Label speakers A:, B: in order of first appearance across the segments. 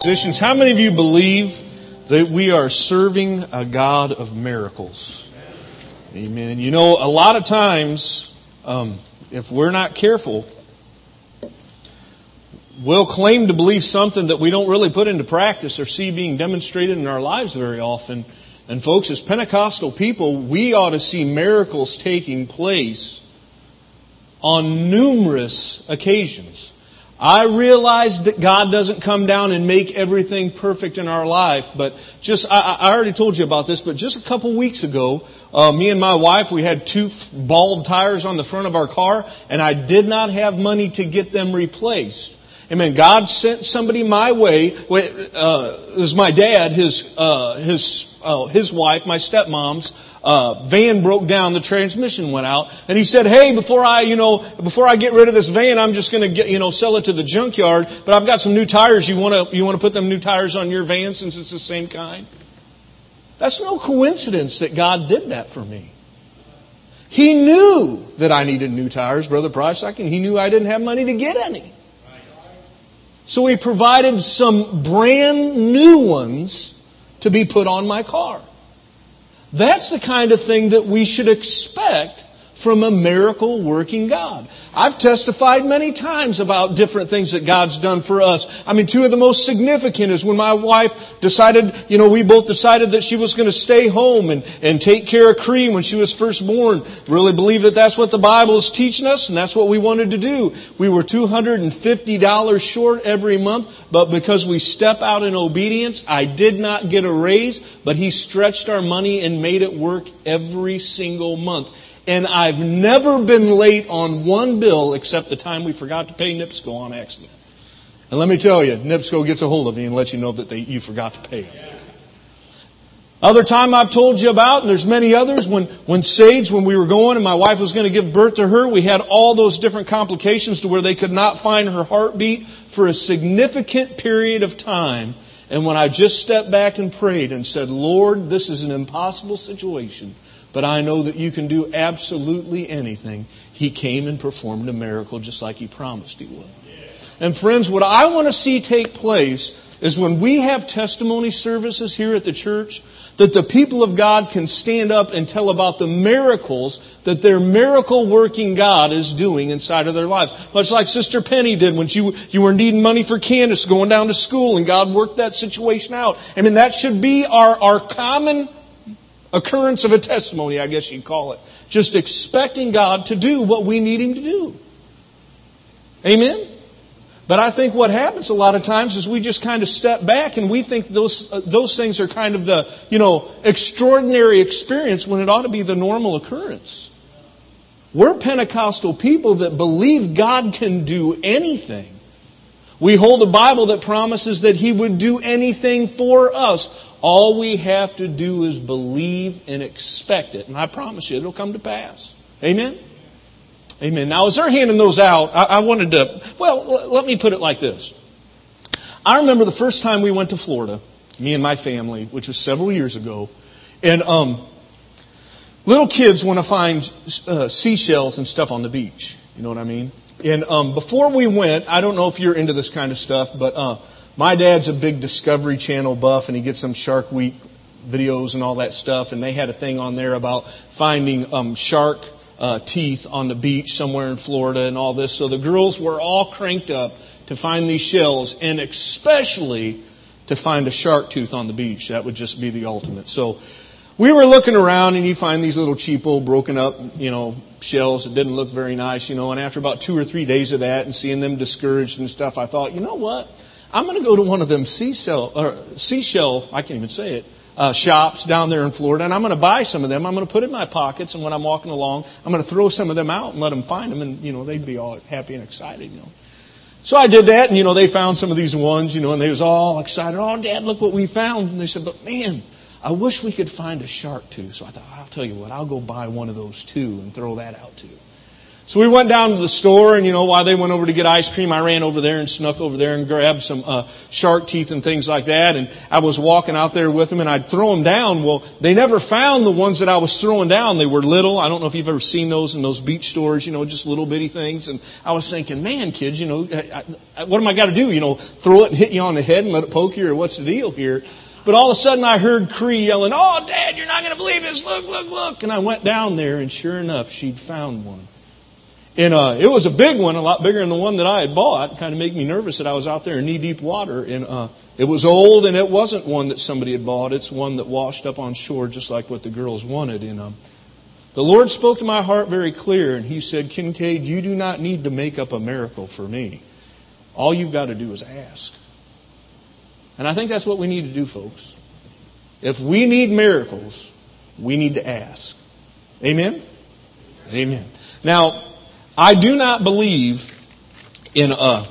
A: Musicians, how many of you believe that we are serving a God of miracles? Amen. You know, a lot of times, if we're not careful, we'll claim to believe something that we don't really put into practice or see being demonstrated in our lives very often. And folks, as Pentecostal people, we ought to see miracles taking place on numerous occasions. I realize that God doesn't come down and make everything perfect in our life, but I already told you about this, but just a couple weeks ago, me and my wife, we had 2 bald tires on the front of our car, and I did not have money to get them replaced. Amen. God sent somebody my way. It was my dad, his wife, my stepmom's van broke down. The transmission went out, and he said, "Hey, before I get rid of this van, I'm just going to sell it to the junkyard. But I've got some new tires. You want to put them new tires on your van since it's the same kind?" That's no coincidence that God did that for me. He knew that I needed new tires, Brother Price. He knew I didn't have money to get any. So He provided some brand new ones to be put on my car. That's the kind of thing that we should expect from a miracle-working God. I've testified many times about different things that God's done for us. 2 of the most significant is when my wife decided, we both decided that she was going to stay home and take care of Cream when she was first born. Really believe that that's what the Bible is teaching us, and that's what we wanted to do. We were $250 short every month, but because we step out in obedience, I did not get a raise, but He stretched our money and made it work every single month. And I've never been late on one bill except the time we forgot to pay NIPSCO on accident. And let me tell you, NIPSCO gets a hold of you and lets you know that you forgot to pay. Other time I've told you about, and there's many others, when we were going and my wife was going to give birth to her, we had all those different complications to where they could not find her heartbeat for a significant period of time. And when I just stepped back and prayed and said, "Lord, this is an impossible situation, but I know that You can do absolutely anything," He came and performed a miracle just like He promised He would. And friends, what I want to see take place is when we have testimony services here at the church, that the people of God can stand up and tell about the miracles that their miracle-working God is doing inside of their lives. Much like Sister Penny did when you were needing money for Candace going down to school, and God worked that situation out. That should be our common occurrence of a testimony, I guess you'd call it. Just expecting God to do what we need Him to do. Amen? But I think what happens a lot of times is we just kind of step back and we think those things are kind of the, extraordinary experience when it ought to be the normal occurrence. We're Pentecostal people that believe God can do anything. We hold a Bible that promises that He would do anything for us. All we have to do is believe and expect it. And I promise you, it'll come to pass. Amen? Amen. Now, as they're handing those out, I wanted to... Well, let me put it like this. I remember the first time we went to Florida, me and my family, which was several years ago. And little kids want to find seashells and stuff on the beach. You know what I mean? And before we went, I don't know if you're into this kind of stuff, but... my dad's a big Discovery Channel buff, and he gets some Shark Week videos and all that stuff. And they had a thing on there about finding shark teeth on the beach somewhere in Florida and all this. So the girls were all cranked up to find these shells, and especially to find a shark tooth on the beach. That would just be the ultimate. So we were looking around, and you find these little cheapo, broken up, shells that didn't look very nice, And after about 2 or 3 days of that and seeing them discouraged and stuff, I thought, you know what? I'm going to go to one of them seashell, I can't even say it, shops down there in Florida, and I'm going to buy some of them. I'm going to put in my pockets, and when I'm walking along, I'm going to throw some of them out and let them find them, and, they'd be all happy and excited, So I did that, and, they found some of these ones, and they was all excited. "Oh, Dad, look what we found." And they said, "But man, I wish we could find a shark tooth." So I thought, I'll tell you what, I'll go buy one of those too and throw that out too. So we went down to the store, and while they went over to get ice cream, I ran over there and snuck over there and grabbed some shark teeth and things like that. And I was walking out there with them, and I'd throw them down. Well, they never found the ones that I was throwing down. They were little. I don't know if you've ever seen those in those beach stores, just little bitty things. And I was thinking, man, kids, what am I got to do? Throw it and hit you on the head and let it poke you, or what's the deal here? But all of a sudden I heard Cree yelling, "Oh, Dad, you're not going to believe this. Look, look, look." And I went down there, and sure enough, she'd found one. And it was a big one, a lot bigger than the one that I had bought. It kind of made me nervous that I was out there in knee-deep water. And it was old, and it wasn't one that somebody had bought. It's one that washed up on shore just like what the girls wanted. And the Lord spoke to my heart very clear, and He said, "Kincaid, you do not need to make up a miracle for me. All you've got to do is ask." And I think that's what we need to do, folks. If we need miracles, we need to ask. Amen? Amen. Now, I do not believe in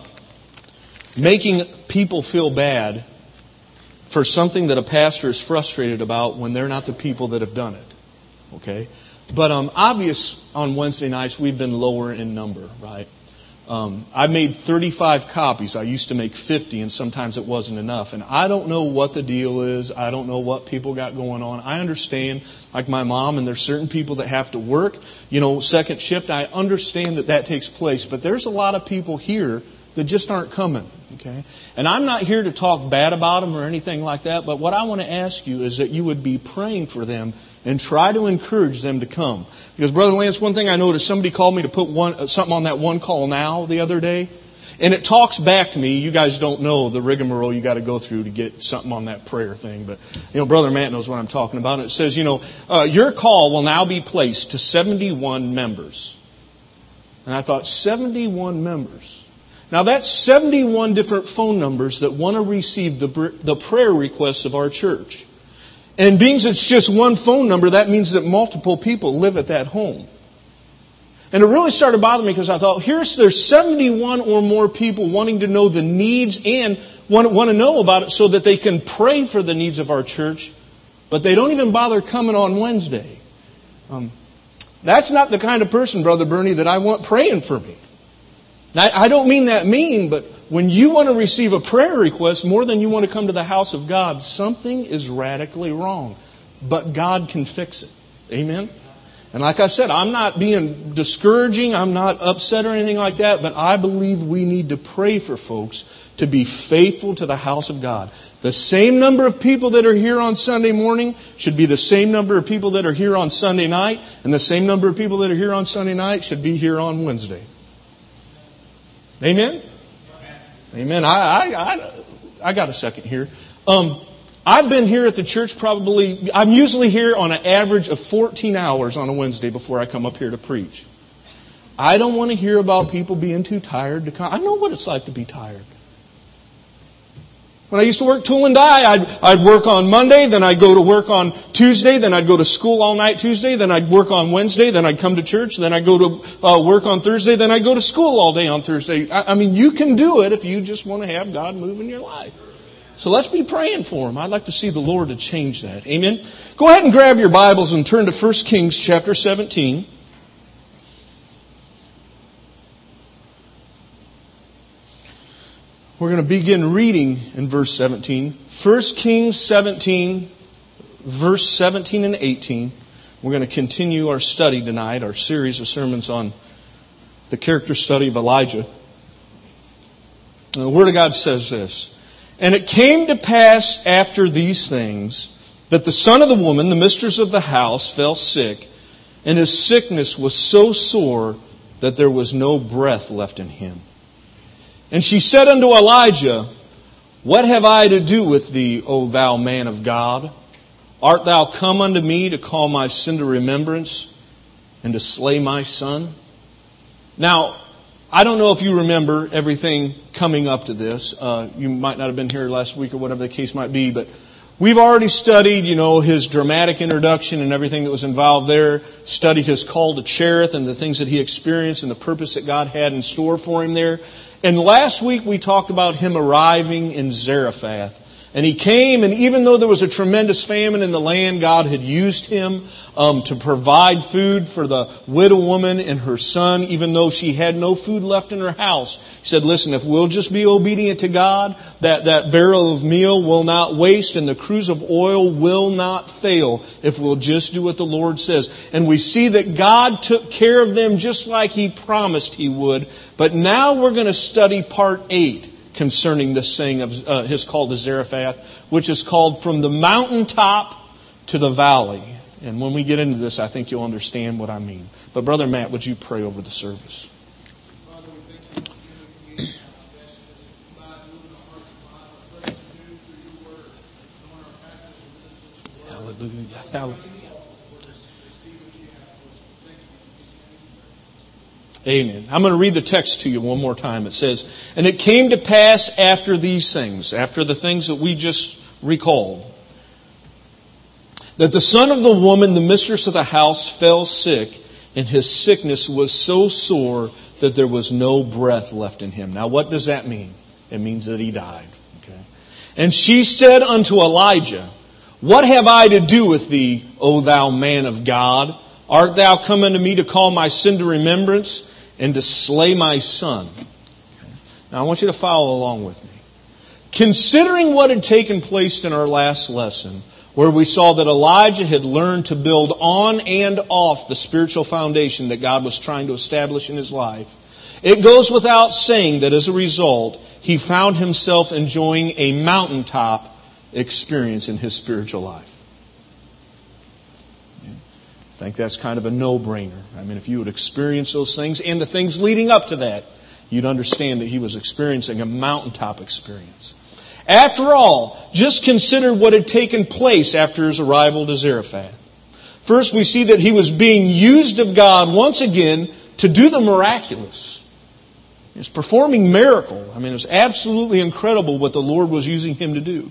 A: making people feel bad for something that a pastor is frustrated about when they're not the people that have done it. Okay? But obvious on Wednesday nights we've been lower in number, right? I made 35 copies. I used to make 50, and sometimes it wasn't enough. And I don't know what the deal is. I don't know what people got going on. I understand, like my mom, and there's certain people that have to work, second shift. I understand that takes place. But there's a lot of people here that just aren't coming. Okay? And I'm not here to talk bad about them or anything like that. But what I want to ask you is that you would be praying for them and try to encourage them to come. Because, Brother Lance, one thing I noticed, somebody called me to put something on that One Call Now the other day. And it talks back to me. You guys don't know the rigmarole you got to go through to get something on that prayer thing. But, Brother Matt knows what I'm talking about. And it says, your call will now be placed to 71 members. And I thought, 71 members. Now that's 71 different phone numbers that want to receive the prayer requests of our church. And being it's just one phone number, that means that multiple people live at that home. And it really started bothering me because I thought, there's 71 or more people wanting to know the needs and want to know about it so that they can pray for the needs of our church, but they don't even bother coming on Wednesday. That's not the kind of person, Brother Bernie, that I want praying for me. Now, I don't mean that mean, but when you want to receive a prayer request more than you want to come to the house of God, something is radically wrong. But God can fix it. Amen? And like I said, I'm not being discouraging. I'm not upset or anything like that. But I believe we need to pray for folks to be faithful to the house of God. The same number of people that are here on Sunday morning should be the same number of people that are here on Sunday night. And the same number of people that are here on Sunday night should be here on Wednesday. Amen? Amen. I got a second here. I've been here at the church I'm usually here on an average of 14 hours on a Wednesday before I come up here to preach. I don't want to hear about people being too tired to come. I know what it's like to be tired. When I used to work tool and die, I'd work on Monday, then I'd go to work on Tuesday, then I'd go to school all night Tuesday, then I'd work on Wednesday, then I'd come to church, then I'd go to work on Thursday, then I'd go to school all day on Thursday. I mean, you can do it if you just want to have God move in your life. So let's be praying for them. I'd like to see the Lord to change that. Amen? Go ahead and grab your Bibles and turn to 1 Kings chapter 17. We're going to begin reading in verse 17. 1 Kings 17, verse 17 and 18. We're going to continue our study tonight, our series of sermons on the character study of Elijah. And the Word of God says this. And it came to pass after these things that the son of the woman, the mistress of the house, fell sick, and his sickness was so sore that there was no breath left in him. And she said unto Elijah, What have I to do with thee, O thou man of God? Art thou come unto me to call my sin to remembrance and to slay my son? Now, I don't know if you remember everything coming up to this. You might not have been here last week or whatever the case might be, but we've already studied, his dramatic introduction and everything that was involved there, studied his call to Cherith and the things that he experienced and the purpose that God had in store for him there. And last week we talked about him arriving in Zarephath. And he came, and even though there was a tremendous famine in the land, God had used him to provide food for the widow woman and her son, even though she had no food left in her house. He said, listen, if we'll just be obedient to God, that barrel of meal will not waste and the cruse of oil will not fail if we'll just do what the Lord says. And we see that God took care of them just like He promised He would. But now we're going to study part 8. Concerning this saying of his call to Zarephath, which is called From the Mountaintop to the Valley. And when we get into this, I think you'll understand what I mean. But Brother Matt, would you pray over the service?
B: Father, we thank you for giving God, moving our hearts and lives, through your word, knowing our practice and this
A: Hallelujah. Hallelujah. Amen. I'm going to read the text to you one more time. It says, and it came to pass after these things, after the things that we just recalled, that the son of the woman, the mistress of the house, fell sick, and his sickness was so sore that there was no breath left in him. Now what does that mean? It means that he died. Okay. And she said unto Elijah, what have I to do with thee, O thou man of God? Art thou come unto me to call my sin to remembrance and to slay my son? Okay. Now I want you to follow along with me. Considering what had taken place in our last lesson, where we saw that Elijah had learned to build on and off the spiritual foundation that God was trying to establish in his life, it goes without saying that as a result, he found himself enjoying a mountaintop experience in his spiritual life. I think that's kind of a no-brainer. I mean, if you would experience those things and the things leading up to that, you'd understand that he was experiencing a mountaintop experience. After all, just consider what had taken place after his arrival to Zarephath. First, we see that he was being used of God once again to do the miraculous. He was performing miracles. I mean, it was absolutely incredible what the Lord was using him to do.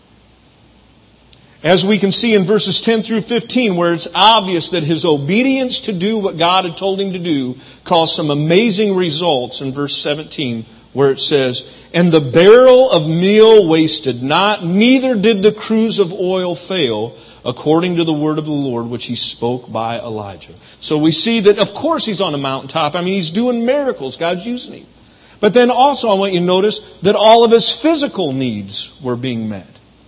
A: As we can see in verses 10 through 15, where it's obvious that his obedience to do what God had told him to do caused some amazing results in verse 17, where it says, and the barrel of meal wasted not, neither did the cruse of oil fail, according to the word of the Lord, which he spoke by Elijah. So we see that, of course, he's on a mountaintop. I mean, he's doing miracles. God's using him. But then also I want you to notice that all of his physical needs were being met.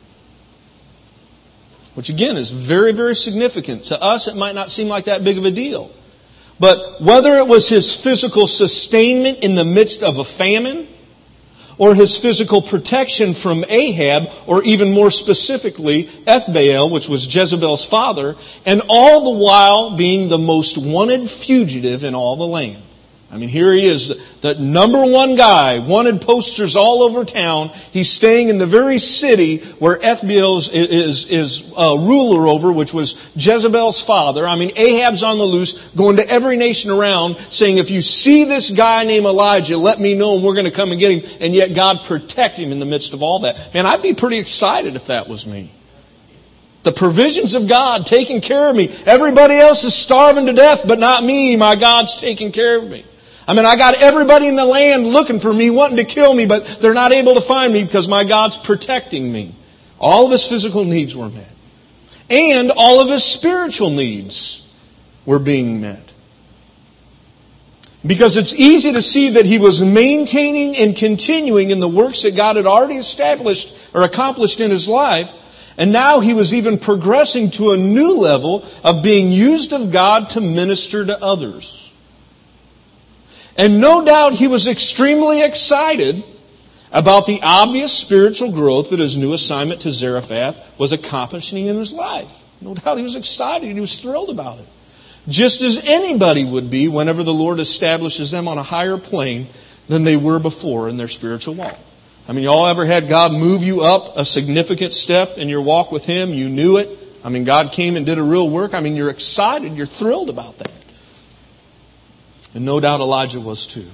A: Which again is very, very significant. To us, it might not seem like that big of a deal. But whether it was his physical sustainment in the midst of a famine, or his physical protection from Ahab, or even more specifically, Ethbaal, which was Jezebel's father, and all the while being the most wanted fugitive in all the land. I mean, here he is, the number one guy, wanted posters all over town. He's staying in the very city where Ethbaal is ruler over, which was Jezebel's father. I mean, Ahab's on the loose, going to every nation around, saying, if you see this guy named Elijah, let me know and we're going to come and get him. And yet God protect him in the midst of all that. Man, I'd be pretty excited if that was me. The provisions of God taking care of me. Everybody else is starving to death, but not me. My God's taking care of me. I mean, I got everybody in the land looking for me, wanting to kill me, but they're not able to find me because my God's protecting me. All of his physical needs were met. And all of his spiritual needs were being met. Because it's easy to see that he was maintaining and continuing in the works that God had already established or accomplished in his life. And now he was even progressing to a new level of being used of God to minister to others. And no doubt he was extremely excited about the obvious spiritual growth that his new assignment to Zarephath was accomplishing in his life. No doubt he was excited. He was thrilled about it. Just as anybody would be whenever the Lord establishes them on a higher plane than they were before in their spiritual walk. I mean, you all ever had God move you up a significant step in your walk with Him? You knew it. I mean, God came and did a real work. I mean, you're excited. You're thrilled about that. And no doubt Elijah was too.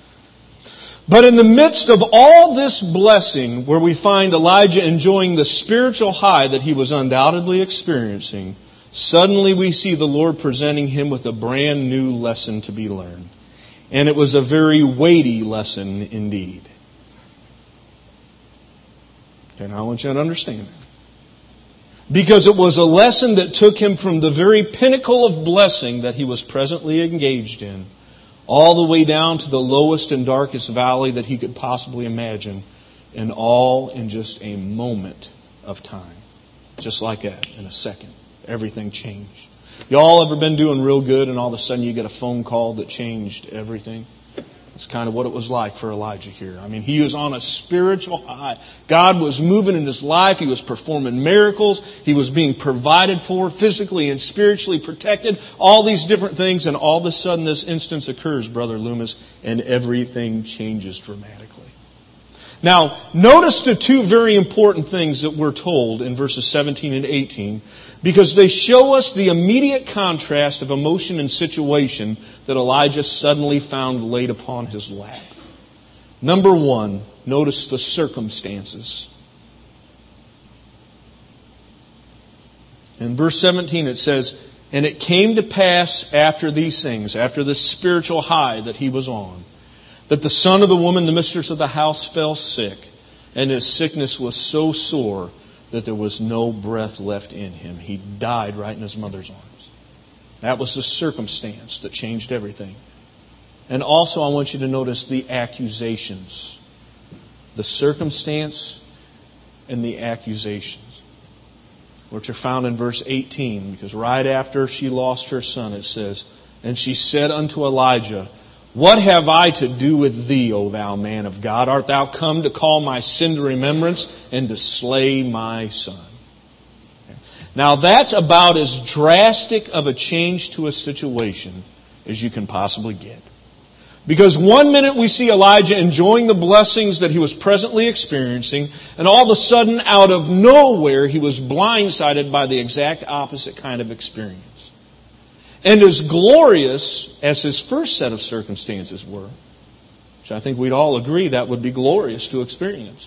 A: But in the midst of all this blessing, where we find Elijah enjoying the spiritual high that he was undoubtedly experiencing, suddenly we see the Lord presenting him with a brand new lesson to be learned. And it was a very weighty lesson indeed. And I want you to understand that. Because it was a lesson that took him from the very pinnacle of blessing that he was presently engaged in, all the way down to the lowest and darkest valley that he could possibly imagine, and all in just a moment of time. Just like that, in a second. Everything changed. Y'all ever been doing real good and all of a sudden you get a phone call that changed everything? It's kind of what it was like for Elijah here. I mean, he was on a spiritual high. God was moving in his life. He was performing miracles. He was being provided for, physically and spiritually protected. All these different things. And all of a sudden this instance occurs, Brother Loomis, and everything changes dramatically. Now, notice the two very important things that we're told in verses 17 and 18, because they show us the immediate contrast of emotion and situation that Elijah suddenly found laid upon his lap. Number one, notice the circumstances. In verse 17 it says, "And it came to pass after these things," after this spiritual high that he was on, "that the son of the woman, the mistress of the house, fell sick, and his sickness was so sore that there was no breath left in him." He died right in his mother's arms. That was the circumstance that changed everything. And also I want you to notice the accusations. The circumstance and the accusations, which are found in verse 18, because right after she lost her son it says, "And she said unto Elijah, What have I to do with thee, O thou man of God? Art thou come to call my sin to remembrance and to slay my son?" Now that's about as drastic of a change to a situation as you can possibly get. Because one minute we see Elijah enjoying the blessings that he was presently experiencing, and all of a sudden, out of nowhere, he was blindsided by the exact opposite kind of experience. And as glorious as his first set of circumstances were, which I think we'd all agree that would be glorious to experience,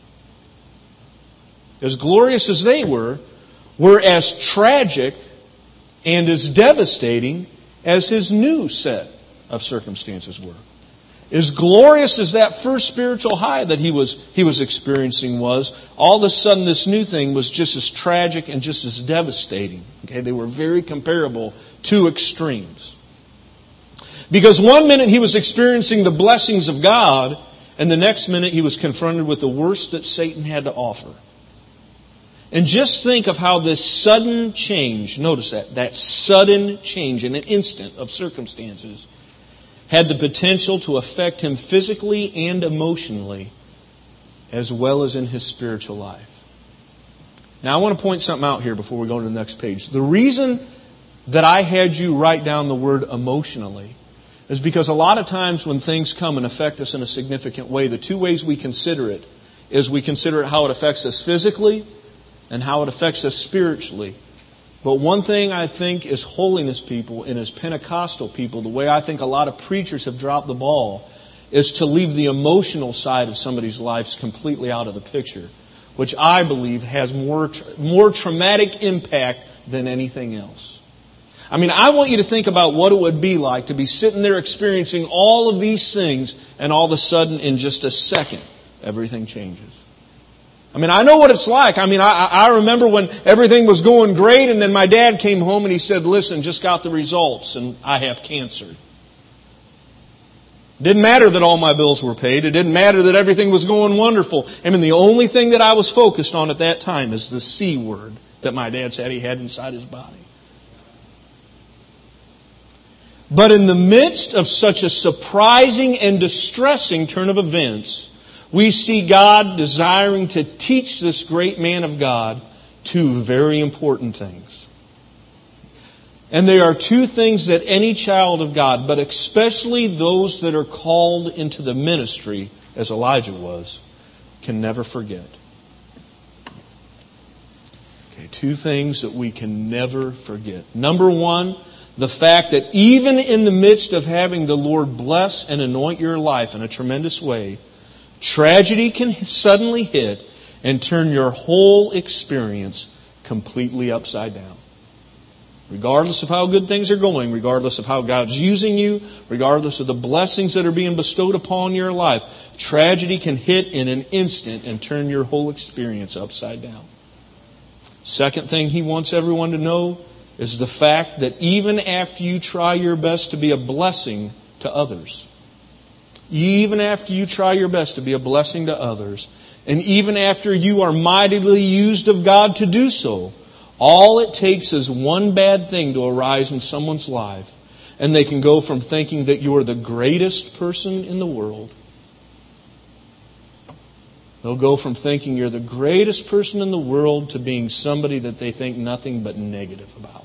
A: as glorious as they were as tragic and as devastating as his new set of circumstances were. As glorious as that first spiritual high that he was experiencing was, all of a sudden this new thing was just as tragic and just as devastating. Okay, they were very comparable, two extremes. Because one minute he was experiencing the blessings of God, and the next minute he was confronted with the worst that Satan had to offer. And just think of how this sudden change, notice that sudden change in an instant of circumstances, had the potential to affect him physically and emotionally, as well as in his spiritual life. Now I want to point something out here before we go to the next page. The reason that I had you write down the word emotionally is because a lot of times when things come and affect us in a significant way, the two ways we consider it is we consider how it affects us physically and how it affects us spiritually. But one thing I think as holiness people and as Pentecostal people, the way I think a lot of preachers have dropped the ball is to leave the emotional side of somebody's lives completely out of the picture, which I believe has more traumatic impact than anything else. I mean, I want you to think about what it would be like to be sitting there experiencing all of these things and all of a sudden in just a second, everything changes. I mean, I know what it's like. I mean, I remember when everything was going great and then my dad came home and he said, "Listen, just got the results and I have cancer." It didn't matter that all my bills were paid. It didn't matter that everything was going wonderful. I mean, the only thing that I was focused on at that time is the C word that my dad said he had inside his body. But in the midst of such a surprising and distressing turn of events, we see God desiring to teach this great man of God two very important things. And they are two things that any child of God, but especially those that are called into the ministry, as Elijah was, can never forget. Okay, two things that we can never forget. Number one, the fact that even in the midst of having the Lord bless and anoint your life in a tremendous way, tragedy can suddenly hit and turn your whole experience completely upside down. Regardless of how good things are going, regardless of how God's using you, regardless of the blessings that are being bestowed upon your life, tragedy can hit in an instant and turn your whole experience upside down. Second thing he wants everyone to know is the fact that even after you try your best to be a blessing to others, even after you try your best to be a blessing to others, and even after you are mightily used of God to do so, all it takes is one bad thing to arise in someone's life, and they can go from thinking that you're the greatest person in the world. They'll go from thinking you're the greatest person in the world to being somebody that they think nothing but negative about.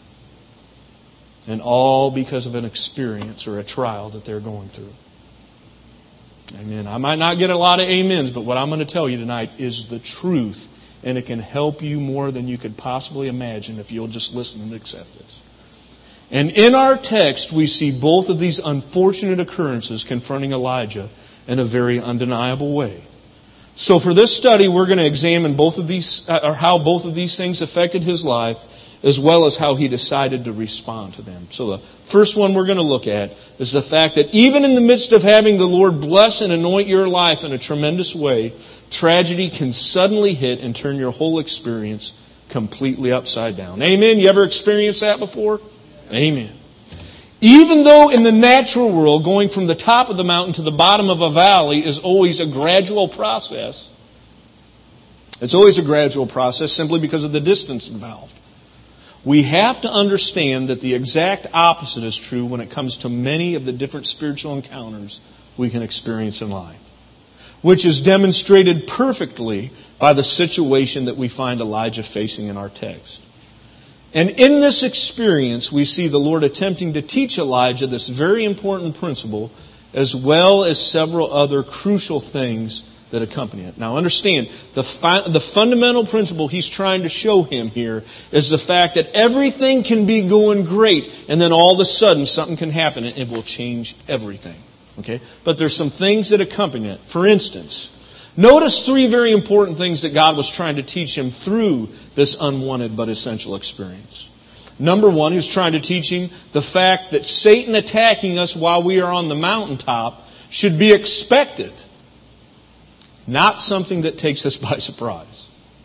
A: And all because of an experience or a trial that they're going through. Amen. I might not get a lot of amens, but what I'm going to tell you tonight is the truth. And it can help you more than you could possibly imagine if you'll just listen and accept this. And in our text, we see both of these unfortunate occurrences confronting Elijah in a very undeniable way. So for this study, we're going to examine both of these, or how both of these things affected his life, as well as how he decided to respond to them. So the first one we're going to look at is the fact that even in the midst of having the Lord bless and anoint your life in a tremendous way, tragedy can suddenly hit and turn your whole experience completely upside down. Amen? You ever experienced that before? Amen. Even though in the natural world, going from the top of the mountain to the bottom of a valley is always a gradual process, it's always a gradual process simply because of the distance involved. We have to understand that the exact opposite is true when it comes to many of the different spiritual encounters we can experience in life, which is demonstrated perfectly by the situation that we find Elijah facing in our text. And in this experience, we see the Lord attempting to teach Elijah this very important principle, as well as several other crucial things that accompany it. Now understand, the fundamental principle he's trying to show him here is the fact that everything can be going great, and then all of a sudden something can happen and it will change everything. Okay? But there's some things that accompany it. For instance, notice three very important things that God was trying to teach him through this unwanted but essential experience. Number one, he was trying to teach him the fact that Satan attacking us while we are on the mountaintop should be expected, not something that takes us by surprise.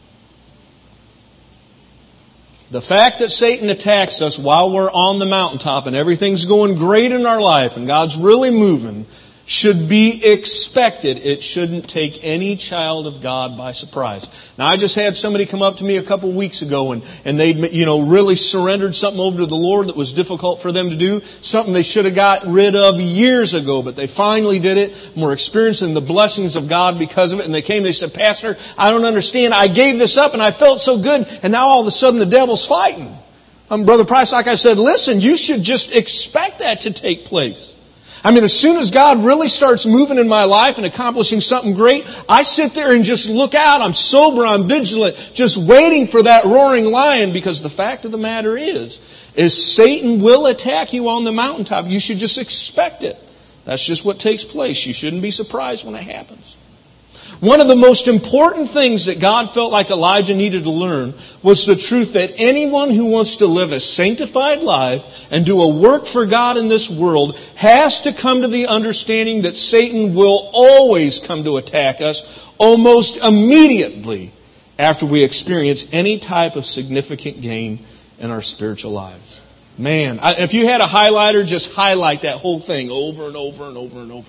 A: The fact that Satan attacks us while we're on the mountaintop and everything's going great in our life and God's really moving should be expected. It shouldn't take any child of God by surprise. Now, I just had somebody come up to me a couple of weeks ago and they'd, really surrendered something over to the Lord that was difficult for them to do, something they should have got rid of years ago, but they finally did it and were experiencing the blessings of God because of it. And they came and they said, Pastor, I don't understand. I gave this up and I felt so good, and now all of a sudden the devil's fighting. Brother Price, like I said, listen, you should just expect that to take place. As soon as God really starts moving in my life and accomplishing something great, I sit there and just look out. I'm sober, I'm vigilant, just waiting for that roaring lion, because the fact of the matter is Satan will attack you on the mountaintop. You should just expect it. That's just what takes place. You shouldn't be surprised when it happens. One of the most important things that God felt like Elijah needed to learn was the truth that anyone who wants to live a sanctified life and do a work for God in this world has to come to the understanding that Satan will always come to attack us almost immediately after we experience any type of significant gain in our spiritual lives. Man, if you had a highlighter, just highlight that whole thing over and over and over and over.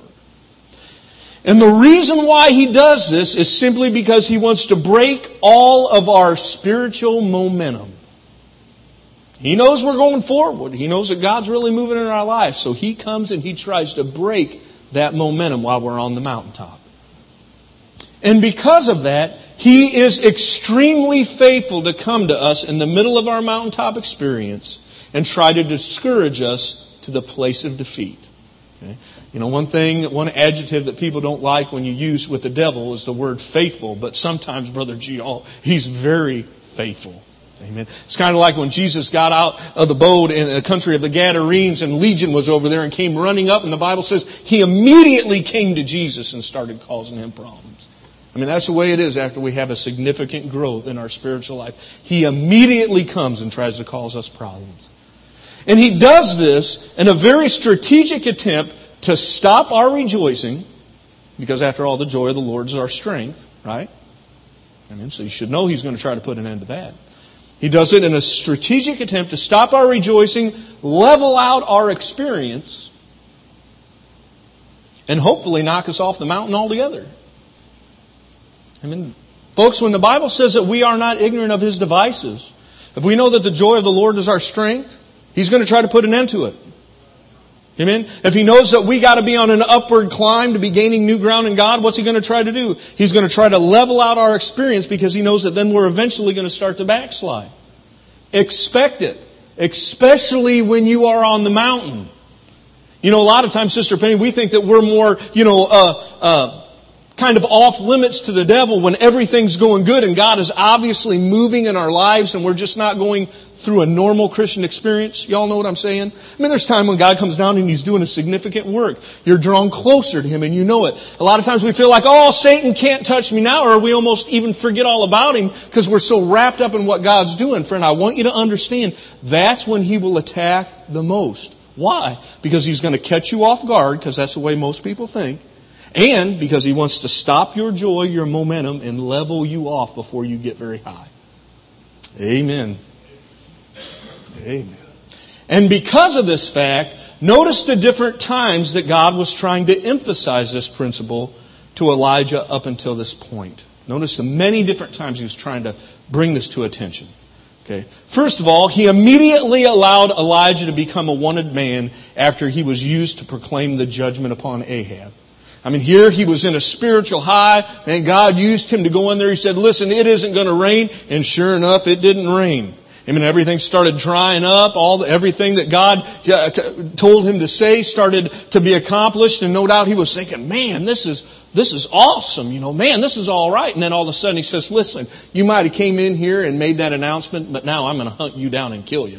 A: And the reason why he does this is simply because he wants to break all of our spiritual momentum. He knows we're going forward. He knows that God's really moving in our life. So he comes and he tries to break that momentum while we're on the mountaintop. And because of that, he is extremely faithful to come to us in the middle of our mountaintop experience and try to discourage us to the place of defeat. Okay? One adjective that people don't like when you use with the devil is the word faithful. But sometimes, Brother G, he's very faithful. Amen. It's kind of like when Jesus got out of the boat in the country of the Gadarenes and Legion was over there and came running up. And the Bible says he immediately came to Jesus and started causing him problems. I mean, that's the way it is after we have a significant growth in our spiritual life. He immediately comes and tries to cause us problems. And he does this in a very strategic attempt to stop our rejoicing, because after all, the joy of the Lord is our strength, right? I mean, so you should know he's going to try to put an end to that. He does it in a strategic attempt to stop our rejoicing, level out our experience, and hopefully knock us off the mountain altogether. I mean, folks, when the Bible says that we are not ignorant of His devices, if we know that the joy of the Lord is our strength, He's going to try to put an end to it. Amen? If He knows that we got to be on an upward climb to be gaining new ground in God, what's He going to try to do? He's going to try to level out our experience because He knows that then we're eventually going to start to backslide. Expect it. Especially when you are on the mountain. You know, a lot of times, Sister Penny, we think that we're more, kind of off limits to the devil when everything's going good and God is obviously moving in our lives and we're just not going through a normal Christian experience. Y'all know what I'm saying? I mean, there's time when God comes down and He's doing a significant work. You're drawn closer to Him and you know it. A lot of times we feel like, oh, Satan can't touch me now, or we almost even forget all about him because we're so wrapped up in what God's doing. Friend, I want you to understand that's when he will attack the most. Why? Because he's going to catch you off guard, because that's the way most people think. And because he wants to stop your joy, your momentum, and level you off before you get very high. Amen. Amen. And because of this fact, notice the different times that God was trying to emphasize this principle to Elijah up until this point. Notice the many different times He was trying to bring this to attention. Okay. First of all, He immediately allowed Elijah to become a wanted man after he was used to proclaim the judgment upon Ahab. I mean, here he was in a spiritual high, and God used him to go in there. He said, listen, it isn't going to rain. And sure enough, it didn't rain. I mean, everything started drying up. Everything that God told him to say started to be accomplished. And no doubt he was thinking, man, this is awesome. Man, this is all right. And then all of a sudden he says, listen, you might have came in here and made that announcement, but now I'm going to hunt you down and kill you.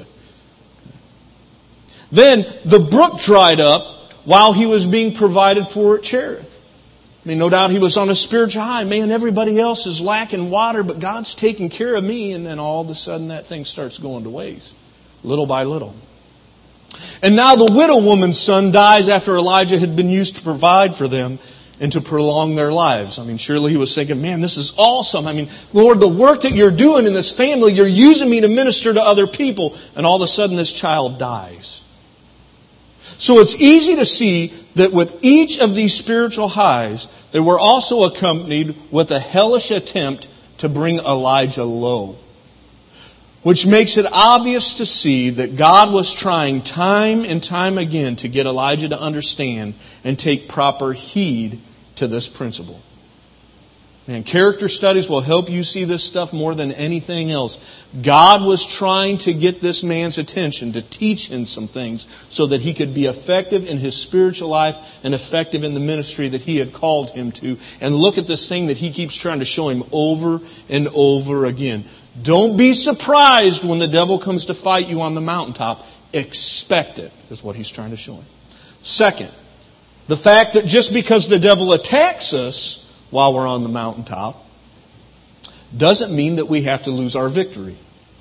A: Then the brook dried up while he was being provided for at Cherith. I mean, no doubt he was on a spiritual high. Man, everybody else is lacking water, but God's taking care of me. And then all of a sudden that thing starts going to waste, little by little. And now the widow woman's son dies after Elijah had been used to provide for them and to prolong their lives. I mean, surely he was thinking, man, this is awesome. I mean, Lord, the work that you're doing in this family, you're using me to minister to other people. And all of a sudden this child dies. So it's easy to see that with each of these spiritual highs, they were also accompanied with a hellish attempt to bring Elijah low. Which makes it obvious to see that God was trying time and time again to get Elijah to understand and take proper heed to this principle. And character studies will help you see this stuff more than anything else. God was trying to get this man's attention, to teach him some things so that he could be effective in his spiritual life and effective in the ministry that He had called him to. And look at this thing that he keeps trying to show him over and over again. Don't be surprised when the devil comes to fight you on the mountaintop. Expect it, is what he's trying to show him. Second, the fact that just because the devil attacks us while we're on the mountaintop doesn't mean that we have to lose our victory.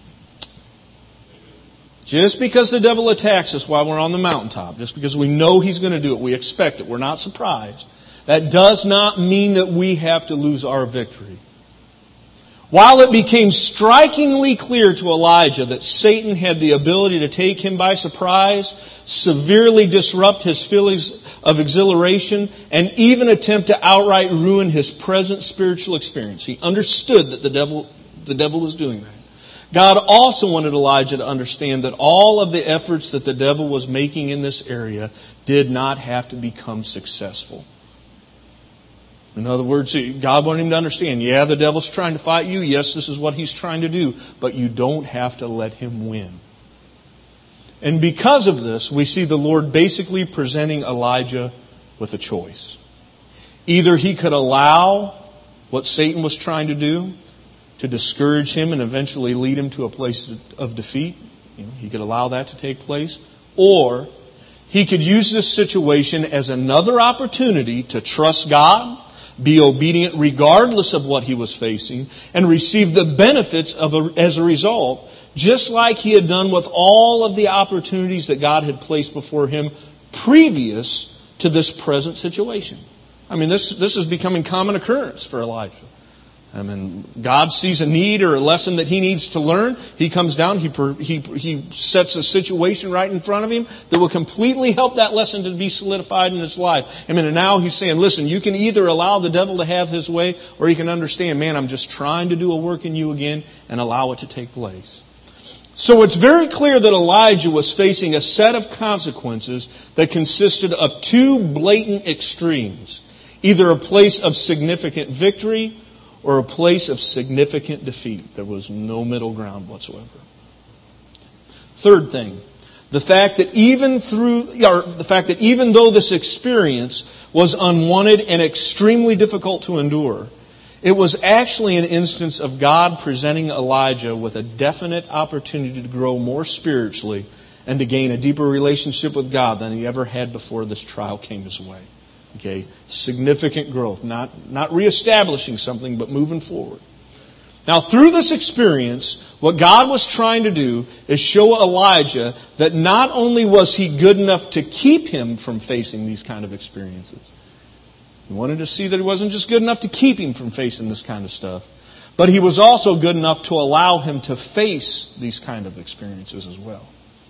A: Just because the devil attacks us while we're on the mountaintop, just because we know he's going to do it, we expect it, we're not surprised, that does not mean that we have to lose our victory. While it became strikingly clear to Elijah that Satan had the ability to take him by surprise, severely disrupt his feelings of exhilaration, and even attempt to outright ruin his present spiritual experience, he understood that the devil was doing that. God also wanted Elijah to understand that all of the efforts that the devil was making in this area did not have to become successful. In other words, God wanted him to understand, yeah, the devil's trying to fight you. Yes, this is what he's trying to do. But you don't have to let him win. And because of this, we see the Lord basically presenting Elijah with a choice. Either he could allow what Satan was trying to do to discourage him and eventually lead him to a place of defeat. He could allow that to take place. Or he could use this situation as another opportunity to trust God, be obedient regardless of what he was facing, and receive the benefits as a result, just like he had done with all of the opportunities that God had placed before him previous to this present situation. I mean, this is becoming common occurrence for Elijah. I mean, God sees a need or a lesson that he needs to learn. He comes down, he sets a situation right in front of him that will completely help that lesson to be solidified in his life. I mean, and now he's saying, listen, you can either allow the devil to have his way, or you can understand, man, I'm just trying to do a work in you again and allow it to take place. So it's very clear that Elijah was facing a set of consequences that consisted of two blatant extremes. Either a place of significant victory or a place of significant defeat. There was no middle ground whatsoever. Third thing, the fact that even though this experience was unwanted and extremely difficult to endure, it was actually an instance of God presenting Elijah with a definite opportunity to grow more spiritually and to gain a deeper relationship with God than he ever had before this trial came his way. Okay, significant growth, not reestablishing something, but moving forward. Now, through this experience, what God was trying to do is show Elijah that not only was he good enough to keep him from facing these kind of experiences, he wanted to see that he wasn't just good enough to keep him from facing this kind of stuff, but he was also good enough to allow him to face these kind of experiences as well.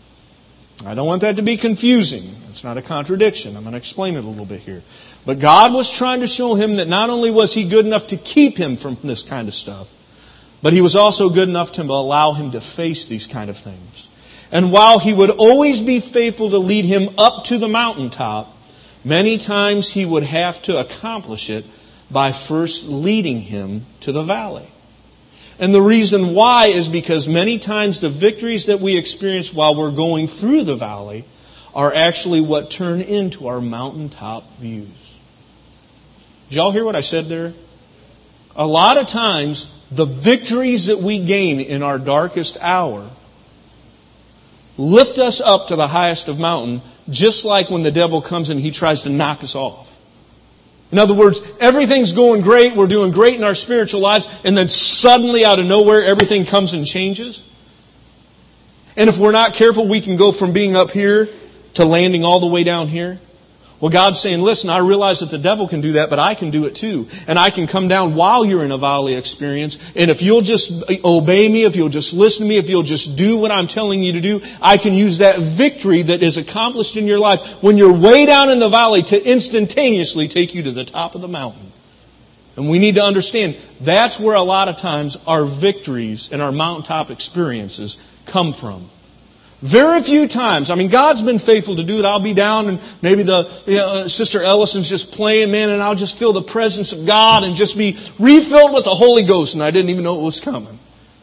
A: I don't want that to be confusing. It's not a contradiction. I'm going to explain it a little bit here. But God was trying to show him that not only was he good enough to keep him from this kind of stuff, but he was also good enough to allow him to face these kind of things. And while he would always be faithful to lead him up to the mountaintop, many times he would have to accomplish it by first leading him to the valley. And the reason why is because many times the victories that we experience while we're going through the valley are actually what turn into our mountaintop views. Did y'all hear what I said there? A lot of times, the victories that we gain in our darkest hour lift us up to the highest of mountain, just like when the devil comes and he tries to knock us off. In other words, everything's going great, we're doing great in our spiritual lives, and then suddenly out of nowhere everything comes and changes. And if we're not careful, we can go from being up here to landing all the way down here. Well, God's saying, listen, I realize that the devil can do that, but I can do it too. And I can come down while you're in a valley experience. And if you'll just obey me, if you'll just listen to me, if you'll just do what I'm telling you to do, I can use that victory that is accomplished in your life when you're way down in the valley to instantaneously take you to the top of the mountain. And we need to understand that's where a lot of times our victories and our mountaintop experiences come from. Very few times. I mean, God's been faithful to do it. I'll be down and maybe Sister Ellison's just playing, man, and I'll just feel the presence of God and just be refilled with the Holy Ghost, and I didn't even know it was coming.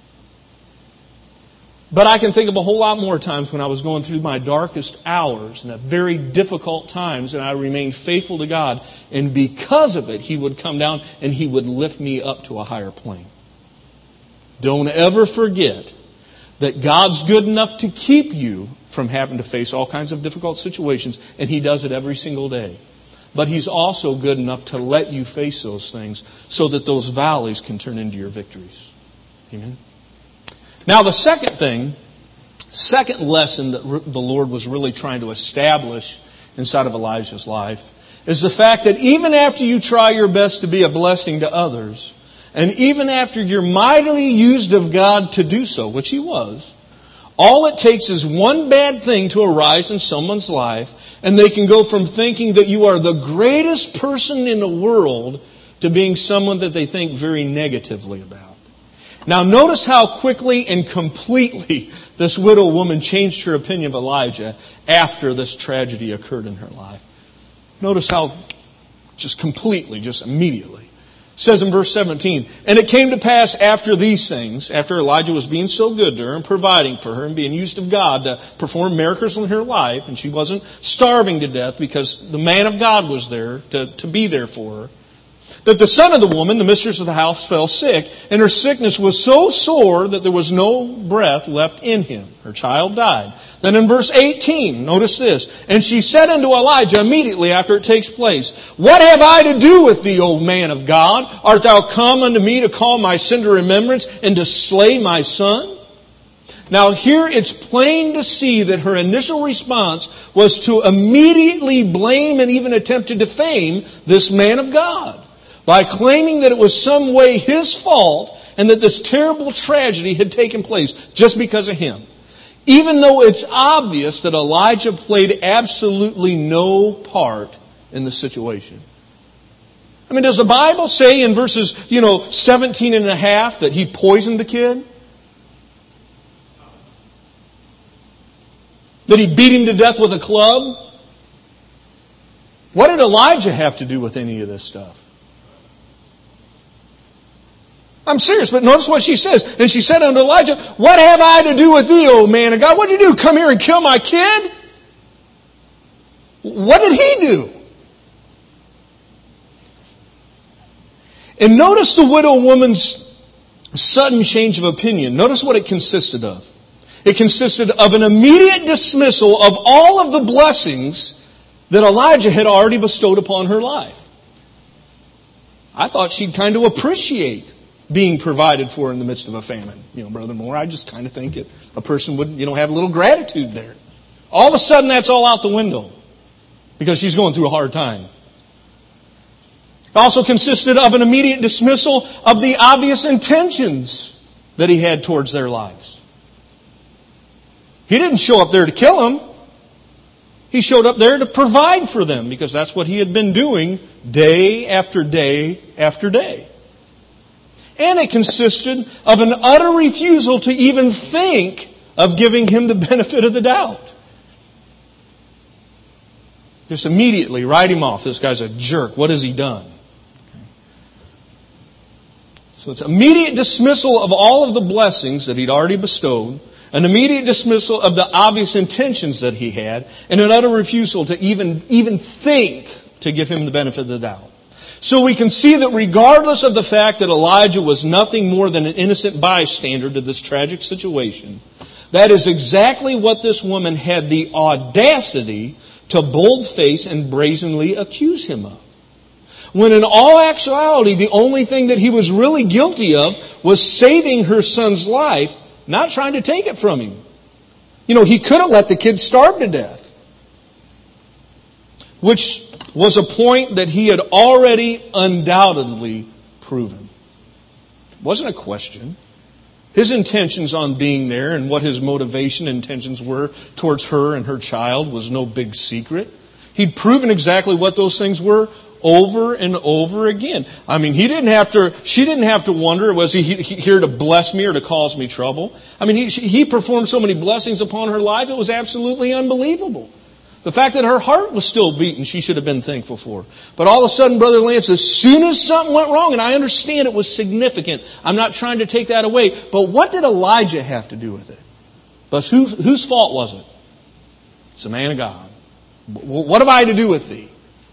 A: But I can think of a whole lot more times when I was going through my darkest hours and at very difficult times, and I remained faithful to God, and because of it, He would come down and He would lift me up to a higher plane. Don't ever forget that God's good enough to keep you from having to face all kinds of difficult situations, and He does it every single day. But He's also good enough to let you face those things so that those valleys can turn into your victories. Amen? Now the second lesson that the Lord was really trying to establish inside of Elijah's life is the fact that even after you try your best to be a blessing to others, and even after you're mightily used of God to do so, which He was, all it takes is one bad thing to arise in someone's life, and they can go from thinking that you are the greatest person in the world to being someone that they think very negatively about. Now notice how quickly and completely this widow woman changed her opinion of Elijah after this tragedy occurred in her life. Notice how just completely, just immediately. It says in verse 17, "And it came to pass after these things," after Elijah was being so good to her and providing for her and being used of God to perform miracles in her life, and she wasn't starving to death because the man of God was there to be there for her. that the son of the woman, the mistress of the house, fell sick, and her sickness was so sore that there was no breath left in him. Her child died. Then in verse 18, notice this, and she said unto Elijah immediately after it takes place, What have I to do with thee, O man of God? Art thou come unto me to call my sin to remembrance and to slay my son? Now here it's plain to see that her initial response was to immediately blame and even attempt to defame this man of God by claiming that it was some way his fault and that this terrible tragedy had taken place just because of him. Even though it's obvious that Elijah played absolutely no part in the situation. I mean, does the Bible say in verses, 17 and a half that he poisoned the kid? That he beat him to death with a club? What did Elijah have to do with any of this stuff? I'm serious, but notice what she says. And she said unto Elijah, What have I to do with thee, O man of God? What did you do? Come here and kill my kid? What did he do? And notice the widow woman's sudden change of opinion. Notice what it consisted of. It consisted of an immediate dismissal of all of the blessings that Elijah had already bestowed upon her life. I thought she'd kind of appreciate being provided for in the midst of a famine. Brother Moore, I just kind of think that a person would, have a little gratitude there. All of a sudden, that's all out the window because she's going through a hard time. It also consisted of an immediate dismissal of the obvious intentions that he had towards their lives. He didn't show up there to kill them. He showed up there to provide for them because that's what he had been doing day after day after day. And it consisted of an utter refusal to even think of giving him the benefit of the doubt. Just immediately write him off. This guy's a jerk. What has he done? So it's immediate dismissal of all of the blessings that he'd already bestowed, an immediate dismissal of the obvious intentions that he had, and an utter refusal to even think to give him the benefit of the doubt. So we can see that regardless of the fact that Elijah was nothing more than an innocent bystander to this tragic situation, that is exactly what this woman had the audacity to boldface and brazenly accuse him of. When in all actuality, the only thing that he was really guilty of was saving her son's life, not trying to take it from him. He could have let the kid starve to death. Which was a point that he had already undoubtedly proven. It wasn't a question. His intentions on being there and what his motivation and intentions were towards her and her child was no big secret. He'd proven exactly what those things were over and over again. I mean, she didn't have to wonder, was he here to bless me or to cause me trouble? I mean, he performed so many blessings upon her life, it was absolutely unbelievable. The fact that her heart was still beating, she should have been thankful for. But all of a sudden, Brother Lance, as soon as something went wrong, and I understand it was significant, I'm not trying to take that away, but what did Elijah have to do with it? But whose fault was it? It's the man of God. What have I to do with thee?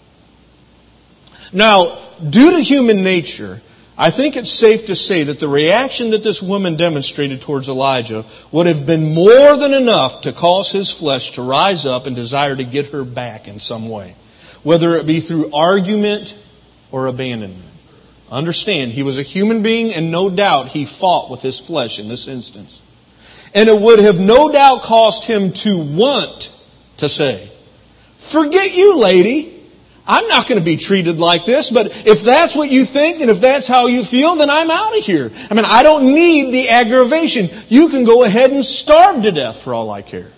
A: Now, due to human nature, I think it's safe to say that the reaction that this woman demonstrated towards Elijah would have been more than enough to cause his flesh to rise up and desire to get her back in some way, whether it be through argument or abandonment. Understand, he was a human being and no doubt he fought with his flesh in this instance. And it would have no doubt caused him to want to say, "Forget you, lady. I'm not going to be treated like this, but if that's what you think and if that's how you feel, then I'm out of here. I mean, I don't need the aggravation. You can go ahead and starve to death for all I care."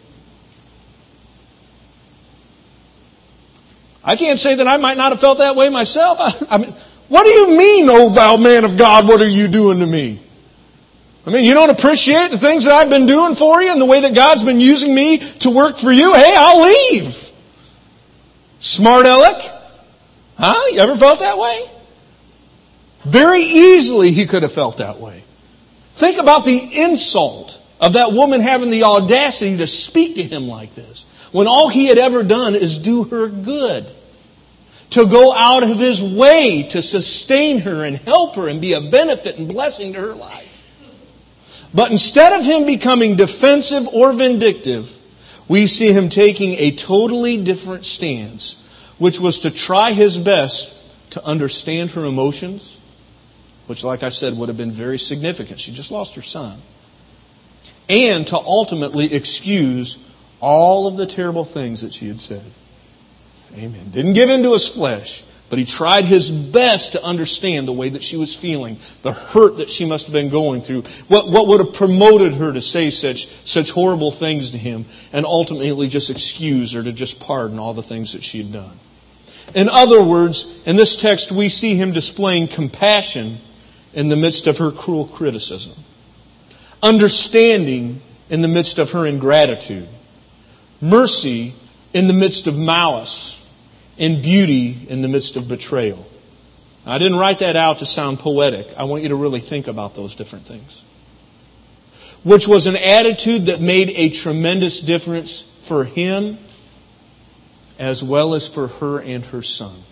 A: I can't say that I might not have felt that way myself. I mean, what do you mean, O thou man of God, what are you doing to me? I mean, you don't appreciate the things that I've been doing for you and the way that God's been using me to work for you? Hey, I'll leave. Smart aleck. Huh? You ever felt that way? Very easily he could have felt that way. Think about the insult of that woman having the audacity to speak to him like this, when all he had ever done is do her good. to go out of his way to sustain her and help her and be a benefit and blessing to her life. But instead of him becoming defensive or vindictive, we see him taking a totally different stance, which was to try his best to understand her emotions, which, like I said, would have been very significant. She just lost her son. And to ultimately excuse all of the terrible things that she had said. Amen. Didn't give in to his flesh, but he tried his best to understand the way that she was feeling, the hurt that she must have been going through, what would have promoted her to say such horrible things to him, and ultimately just excuse her, to just pardon all the things that she had done. In other words, in this text we see him displaying compassion in the midst of her cruel criticism, understanding in the midst of her ingratitude, mercy in the midst of malice, and beauty in the midst of betrayal. Now, I didn't write that out to sound poetic. I want you to really think about those different things. Which was an attitude that made a tremendous difference for him as well as for her and her son.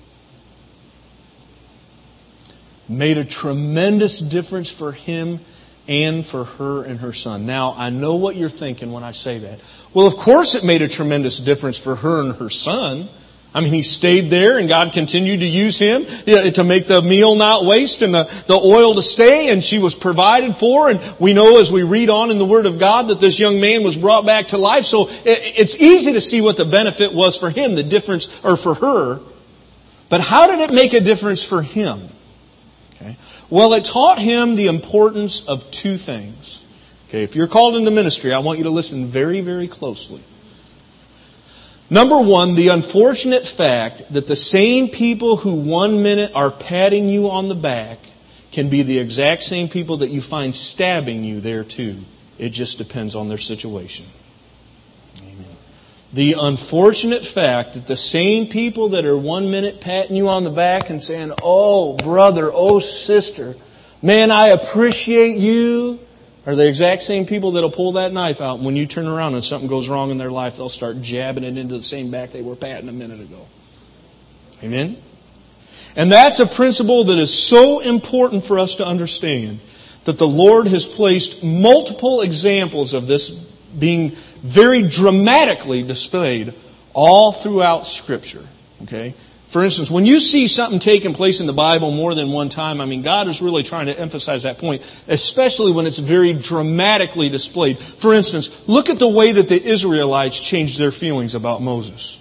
A: Made a tremendous difference for him and for her and her son. Now, I know what you're thinking when I say that. Well, of course it made a tremendous difference for her and her son. I mean, he stayed there and God continued to use him to make the meal not waste and the oil to stay, and she was provided for. And we know as we read on in the Word of God that this young man was brought back to life. So it's easy to see what the benefit was for him, the difference, or for her. But how did it make a difference for him? Okay. Well, it taught him the importance of two things. Okay, if you're called into ministry, I want you to listen very, very closely. Number one, the unfortunate fact that the same people who 1 minute are patting you on the back can be the exact same people that you find stabbing you there too. It just depends on their situation. Amen. The unfortunate fact that the same people that are 1 minute patting you on the back and saying, "Oh, brother, oh, sister, man, I appreciate you," are the exact same people that will pull that knife out. And when you turn around and something goes wrong in their life, they'll start jabbing it into the same back they were patting a minute ago. Amen? And that's a principle that is so important for us to understand, that the Lord has placed multiple examples of this being very dramatically displayed all throughout Scripture. Okay? For instance, when you see something taking place in the Bible more than one time, I mean, God is really trying to emphasize that point, especially when it's very dramatically displayed. For instance, look at the way that the Israelites changed their feelings about Moses.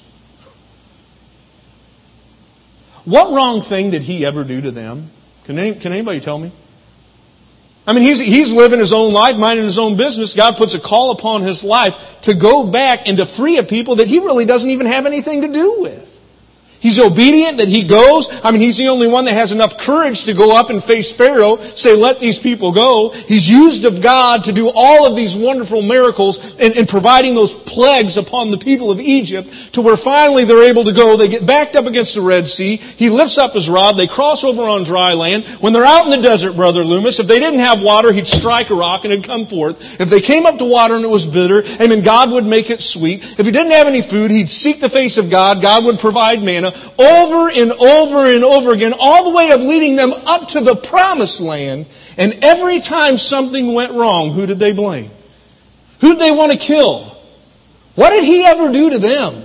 A: What wrong thing did he ever do to them? Can anybody tell me? I mean, he's living his own life, minding his own business. God puts a call upon his life to go back and to free a people that he really doesn't even have anything to do with. He's obedient that he goes. I mean, he's the only one that has enough courage to go up and face Pharaoh, say, "Let these people go." He's used of God to do all of these wonderful miracles in providing those plagues upon the people of Egypt, to where finally they're able to go. They get backed up against the Red Sea. He lifts up his rod. They cross over on dry land. When they're out in the desert, Brother Loomis, if they didn't have water, he'd strike a rock and it'd come forth. If they came up to water and it was bitter, amen, God would make it sweet. If he didn't have any food, he'd seek the face of God. God would provide manna. Over and over and over again, all the way of leading them up to the promised land. And every time something went wrong, who did they blame? Who did they want to kill? What did he ever do to them?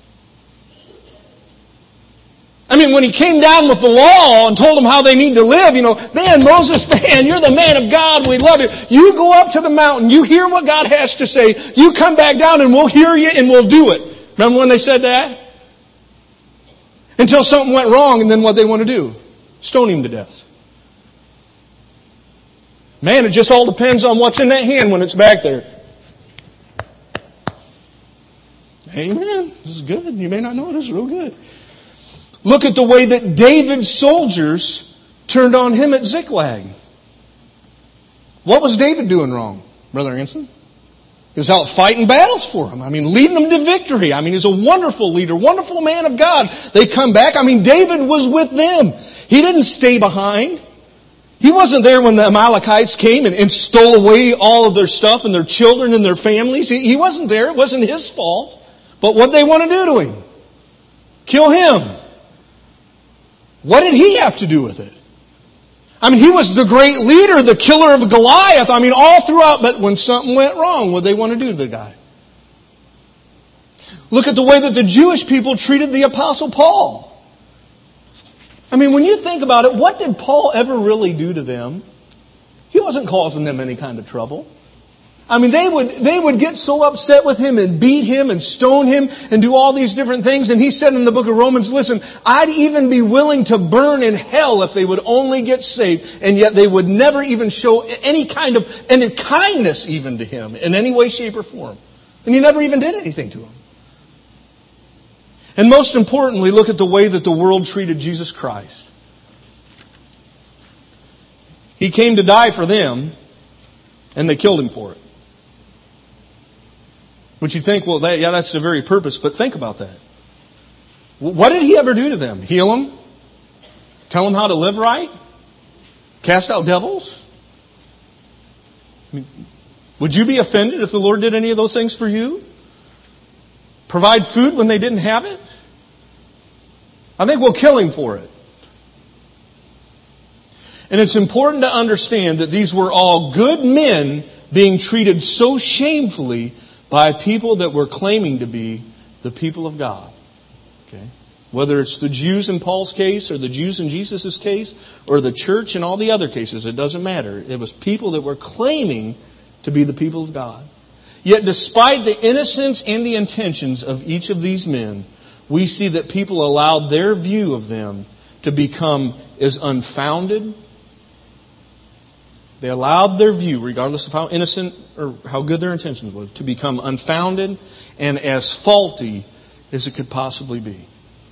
A: I mean, when he came down with the law and told them how they need to live, "Man, Moses, man, you're the man of God, we love you. You go up to the mountain, you hear what God has to say, you come back down and we'll hear you and we'll do it." Remember when they said that? Until something went wrong, and then what they want to do? Stone him to death. Man, it just all depends on what's in that hand when it's back there. Amen. This is good. You may not know it. It's real good. Look at the way that David's soldiers turned on him at Ziklag. What was David doing wrong, Brother Anson? He was out fighting battles for him. I mean, leading them to victory. I mean, he's a wonderful leader, wonderful man of God. They come back. I mean, David was with them. He didn't stay behind. He wasn't there when the Amalekites came and stole away all of their stuff and their children and their families. He wasn't there. It wasn't his fault. But what they want to do to him? Kill him. What did he have to do with it? I mean, he was the great leader, the killer of Goliath. I mean, all throughout. But when something went wrong, what did they want to do to the guy? Look at the way that the Jewish people treated the Apostle Paul. I mean, when you think about it, what did Paul ever really do to them? He wasn't causing them any kind of trouble. I mean, they would get so upset with him and beat him and stone him and do all these different things. And he said in the book of Romans, listen, I'd even be willing to burn in hell if they would only get saved. And yet they would never even show any kindness even to him in any way, shape, or form. And he never even did anything to him. And most importantly, look at the way that the world treated Jesus Christ. He came to die for them, and they killed him for it. Which you think, well, that's the very purpose, but think about that. What did he ever do to them? Heal them? Tell them how to live right? Cast out devils? I mean, would you be offended if the Lord did any of those things for you? Provide food when they didn't have it? I think we'll kill him for it. And it's important to understand that these were all good men being treated so shamefully by people that were claiming to be the people of God. Okay? Whether it's the Jews in Paul's case or the Jews in Jesus' case or the church in all the other cases, it doesn't matter. It was people that were claiming to be the people of God. Yet despite the innocence and the intentions of each of these men, we see that people allowed their view of them to become as unfounded. They allowed their view, regardless of how innocent or how good their intentions was, to become unfounded and as faulty as it could possibly be.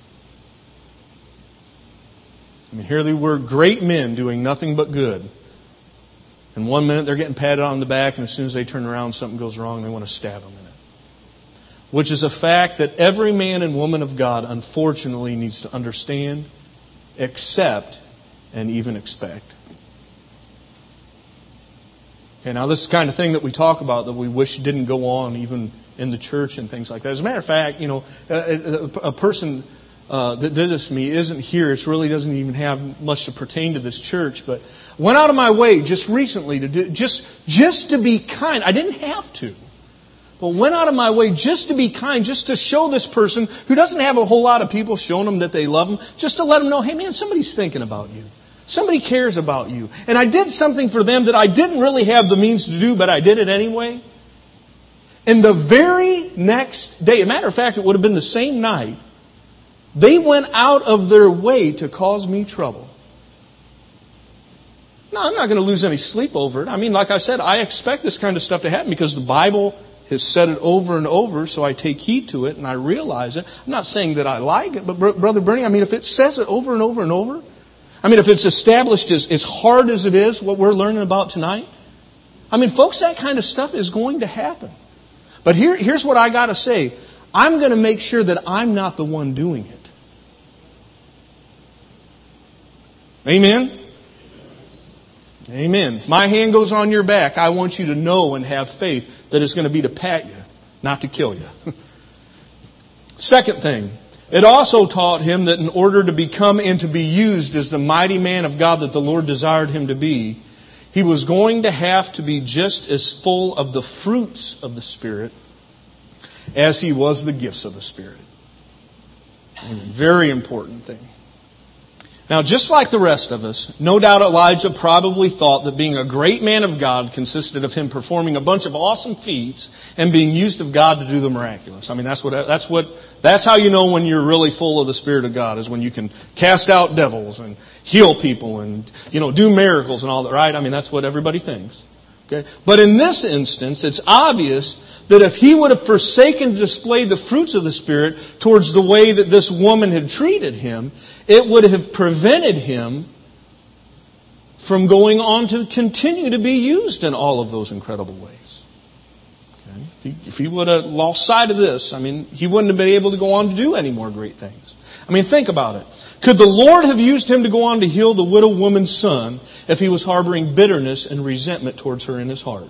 A: I mean, here they were, great men doing nothing but good. And 1 minute they're getting patted on the back, and as soon as they turn around, something goes wrong, they want to stab them in it. Which is a fact that every man and woman of God, unfortunately, needs to understand, accept, and even expect. Okay, now this is the kind of thing that we talk about that we wish didn't go on even in the church and things like that. As a matter of fact, a person that did this to me isn't here. It really doesn't even have much to pertain to this church. But went out of my way just recently to do just to be kind. I didn't have to. But went out of my way just to be kind, just to show this person who doesn't have a whole lot of people showing them that they love them, just to let them know, hey man, somebody's thinking about you. Somebody cares about you. And I did something for them that I didn't really have the means to do, but I did it anyway. And the very next day, as a matter of fact, it would have been the same night, they went out of their way to cause me trouble. Now, I'm not going to lose any sleep over it. I mean, like I said, I expect this kind of stuff to happen because the Bible has said it over and over, so I take heed to it and I realize it. I'm not saying that I like it, but Brother Bernie, I mean, if it says it over and over and over, I mean, if it's established as hard as it is, what we're learning about tonight, I mean, folks, that kind of stuff is going to happen. But here's what I got to say. I'm going to make sure that I'm not the one doing it. Amen? Amen. My hand goes on your back. I want you to know and have faith that it's going to be to pat you, not to kill you. Second thing, it also taught him that in order to become and to be used as the mighty man of God that the Lord desired him to be, he was going to have to be just as full of the fruits of the Spirit as he was the gifts of the Spirit. Very important thing. Now, just like the rest of us, no doubt Elijah probably thought that being a great man of God consisted of him performing a bunch of awesome feats and being used of God to do the miraculous. I mean, that's how you know when you're really full of the Spirit of God, is when you can cast out devils and heal people and, do miracles and all that, right? I mean, that's what everybody thinks. Okay? But in this instance, it's obvious that if he would have forsaken to display the fruits of the Spirit towards the way that this woman had treated him, it would have prevented him from going on to continue to be used in all of those incredible ways. Okay? If he would have lost sight of this, I mean, he wouldn't have been able to go on to do any more great things. I mean, think about it. Could the Lord have used him to go on to heal the widow woman's son if he was harboring bitterness and resentment towards her in his heart?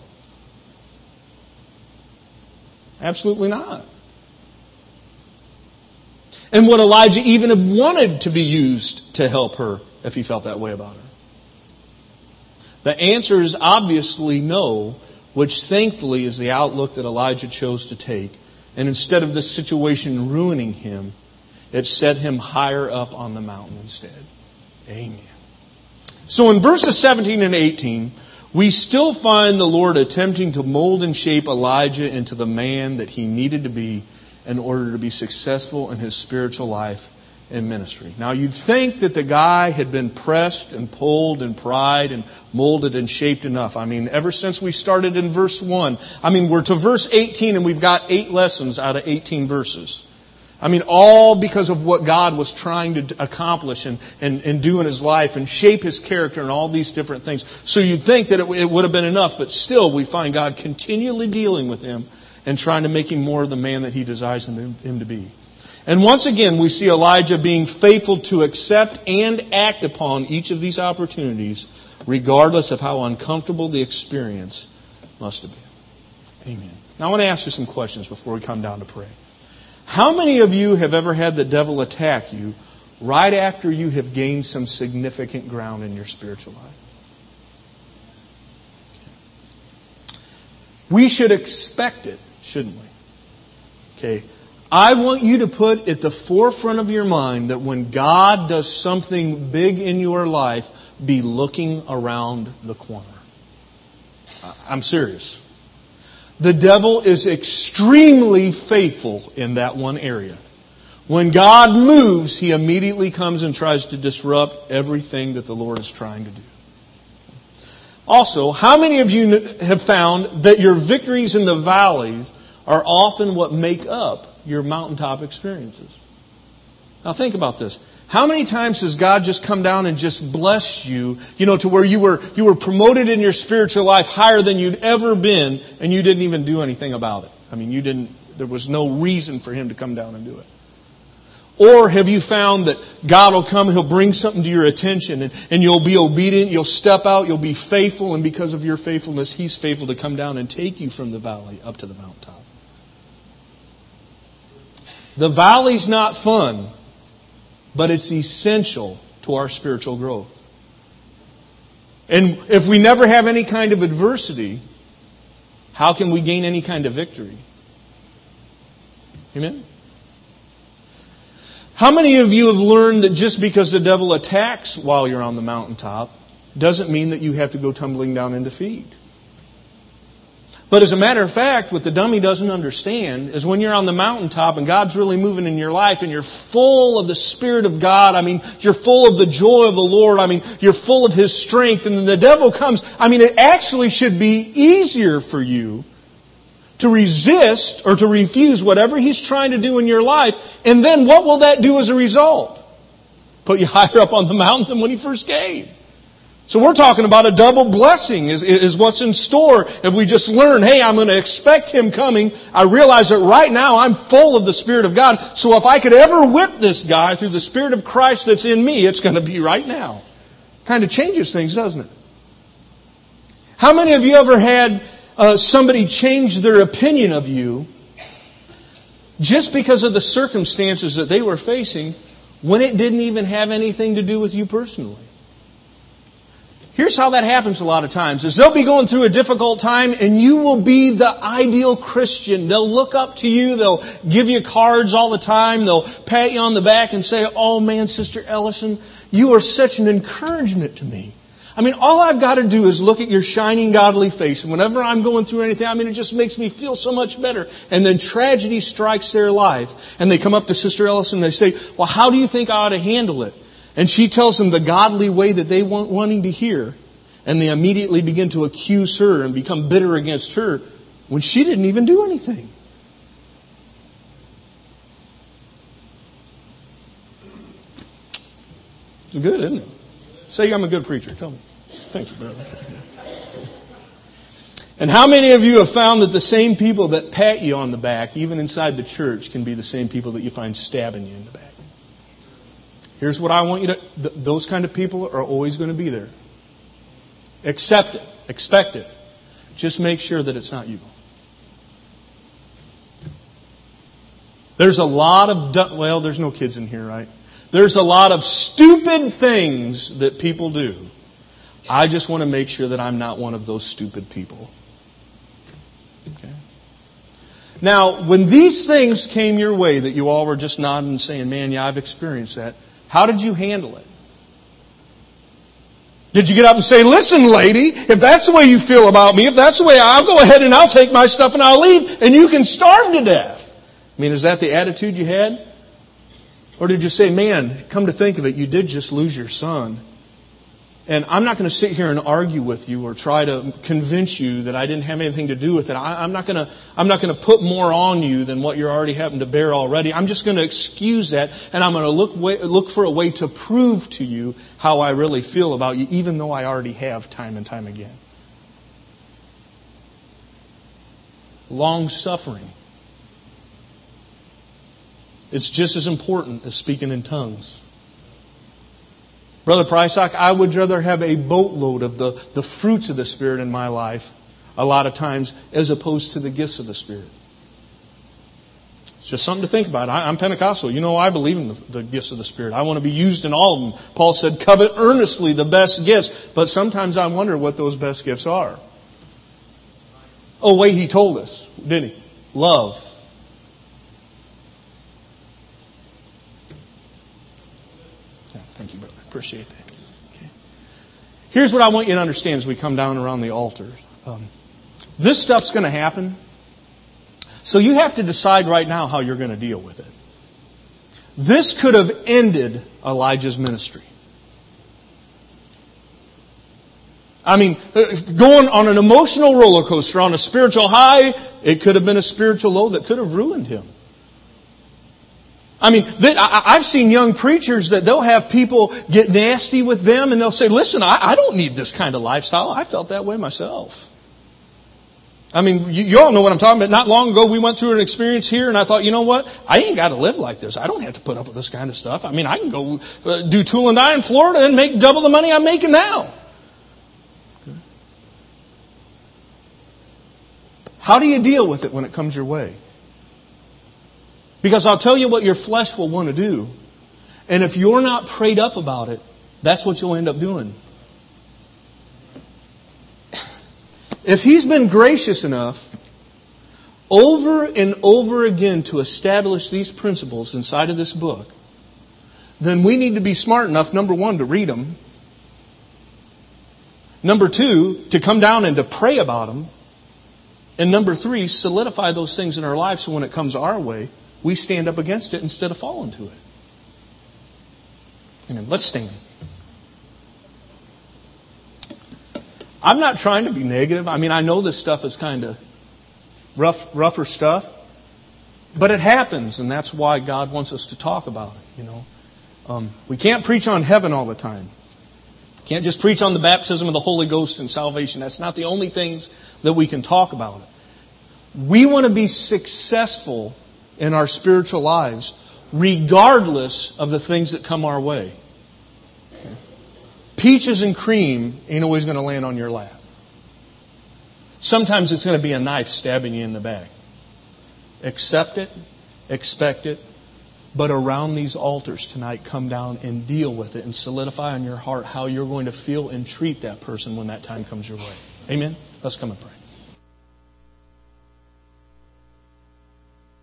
A: Absolutely not. And would Elijah even have wanted to be used to help her if he felt that way about her? The answer is obviously no, which thankfully is the outlook that Elijah chose to take. And instead of the situation ruining him, it set him higher up on the mountain instead. Amen. So in verses 17 and 18, we still find the Lord attempting to mold and shape Elijah into the man that he needed to be in order to be successful in his spiritual life and ministry. Now you'd think that the guy had been pressed and pulled and pried and molded and shaped enough. I mean, ever since we started in verse 1. I mean, we're to verse 18 and we've got 8 lessons out of 18 verses. I mean, all because of what God was trying to accomplish and do in his life and shape his character and all these different things. So you'd think that it would have been enough, but still we find God continually dealing with him and trying to make him more of the man that he desires him to be. And once again, we see Elijah being faithful to accept and act upon each of these opportunities, regardless of how uncomfortable the experience must have been. Amen. Now I want to ask you some questions before we come down to pray. How many of you have ever had the devil attack you right after you have gained some significant ground in your spiritual life? We should expect it, shouldn't we? Okay. I want you to put at the forefront of your mind that when God does something big in your life, be looking around the corner. I'm serious. The devil is extremely faithful in that one area. When God moves, he immediately comes and tries to disrupt everything that the Lord is trying to do. Also, how many of you have found that your victories in the valleys are often what make up your mountaintop experiences? Now think about this. How many times has God just come down and just blessed you, to where you were promoted in your spiritual life higher than you'd ever been, and you didn't even do anything about it? I mean, there was no reason for him to come down and do it. Or have you found that God will come and he'll bring something to your attention and you'll be obedient, you'll step out, you'll be faithful, and because of your faithfulness, he's faithful to come down and take you from the valley up to the mountaintop. The valley's not fun, but it's essential to our spiritual growth. And if we never have any kind of adversity, how can we gain any kind of victory? Amen? How many of you have learned that just because the devil attacks while you're on the mountaintop doesn't mean that you have to go tumbling down in defeat? But as a matter of fact, what the dummy doesn't understand is when you're on the mountaintop and God's really moving in your life and you're full of the Spirit of God, you're full of the joy of the Lord, you're full of His strength, and then the devil comes, it actually should be easier for you to resist or to refuse whatever he's trying to do in your life, and then what will that do as a result? Put you higher up on the mountain than when he first came. So we're talking about a double blessing is what's in store if we just learn, hey, I'm going to expect Him coming. I realize that right now I'm full of the Spirit of God. So if I could ever whip this guy through the Spirit of Christ that's in me, it's going to be right now. Kind of changes things, doesn't it? How many of you ever had somebody change their opinion of you just because of the circumstances that they were facing when it didn't even have anything to do with you personally? Here's how that happens a lot of times, is they'll be going through a difficult time and you will be the ideal Christian. They'll look up to you, they'll give you cards all the time, they'll pat you on the back and say, oh man, Sister Ellison, you are such an encouragement to me. All I've got to do is look at your shining godly face, and whenever I'm going through anything, it just makes me feel so much better. And then tragedy strikes their life, and they come up to Sister Ellison and they say, well, how do you think I ought to handle it? And she tells them the godly way that they want wanting to hear. And they immediately begin to accuse her and become bitter against her when she didn't even do anything. It's good, isn't it? Say I'm a good preacher. Tell me. Thanks, brother. And how many of you have found that the same people that pat you on the back, even inside the church, can be the same people that you find stabbing you in the back? Here's what I want you to... Those kind of people are always going to be there. Accept it. Expect it. Just make sure that it's not you. There's a lot of, well, there's no kids in here, right? There's a lot of stupid things that people do. I just want to make sure that I'm not one of those stupid people. Okay? Now, when these things came your way that you all were just nodding and saying, man, yeah, I've experienced that, how did you handle it? Did you get up and say, listen, lady, if that's the way you feel about me, if that's the way, I'll go ahead and I'll take my stuff and I'll leave and you can starve to death? I mean, is that the attitude you had? Or did you say, man, come to think of it, you did just lose your son. And I'm not going to sit here and argue with you or try to convince you that I didn't have anything to do with it. I'm not going to put more on you than what you're already having to bear already. I'm just going to excuse that, and I'm going to look for a way to prove to you how I really feel about you, even though I already have time and time again. Long-suffering. It's just as important as speaking in tongues. Brother Prysock, I would rather have a boatload of the fruits of the Spirit in my life a lot of times as opposed to the gifts of the Spirit. It's just something to think about. I'm Pentecostal. You know, I believe in the gifts of the Spirit. I want to be used in all of them. Paul said, covet earnestly the best gifts. But sometimes I wonder what those best gifts are. Oh, wait, he told us, didn't he? Love. Thank you, brother. Appreciate that. Okay. Here's what I want you to understand as we come down around the altar. This stuff's going to happen. So you have to decide right now how you're going to deal with it. This could have ended Elijah's ministry. I mean, going on an emotional roller coaster, on a spiritual high, it could have been a spiritual low that could have ruined him. I mean, I've seen young preachers that they'll have people get nasty with them and they'll say, listen, I don't need this kind of lifestyle. I felt that way myself. I mean, you all know what I'm talking about. Not long ago, we went through an experience here and I thought, you know what? I ain't got to live like this. I don't have to put up with this kind of stuff. I mean, I can go do tool and die in Florida and make double the money I'm making now. Okay. How do you deal with it when it comes your way? Because I'll tell you what your flesh will want to do. And if you're not prayed up about it, that's what you'll end up doing. If He's been gracious enough over and over again to establish these principles inside of this book, then we need to be smart enough, number one, to read them. Number two, to come down and to pray about them. And number three, solidify those things in our lives so when it comes our way, we stand up against it instead of falling to it. Amen. Let's stand. I'm not trying to be negative. I mean, I know this stuff is kind of rougher stuff. But it happens, and that's why God wants us to talk about it. You know, we can't preach on heaven all the time. Can't just preach on the baptism of the Holy Ghost and salvation. That's not the only things that we can talk about. We want to be successful in our spiritual lives, regardless of the things that come our way. Okay? Peaches and cream ain't always going to land on your lap. Sometimes it's going to be a knife stabbing you in the back. Accept it, expect it, but around these altars tonight, come down and deal with it and solidify in your heart how you're going to feel and treat that person when that time comes your way. Amen? Let's come and pray.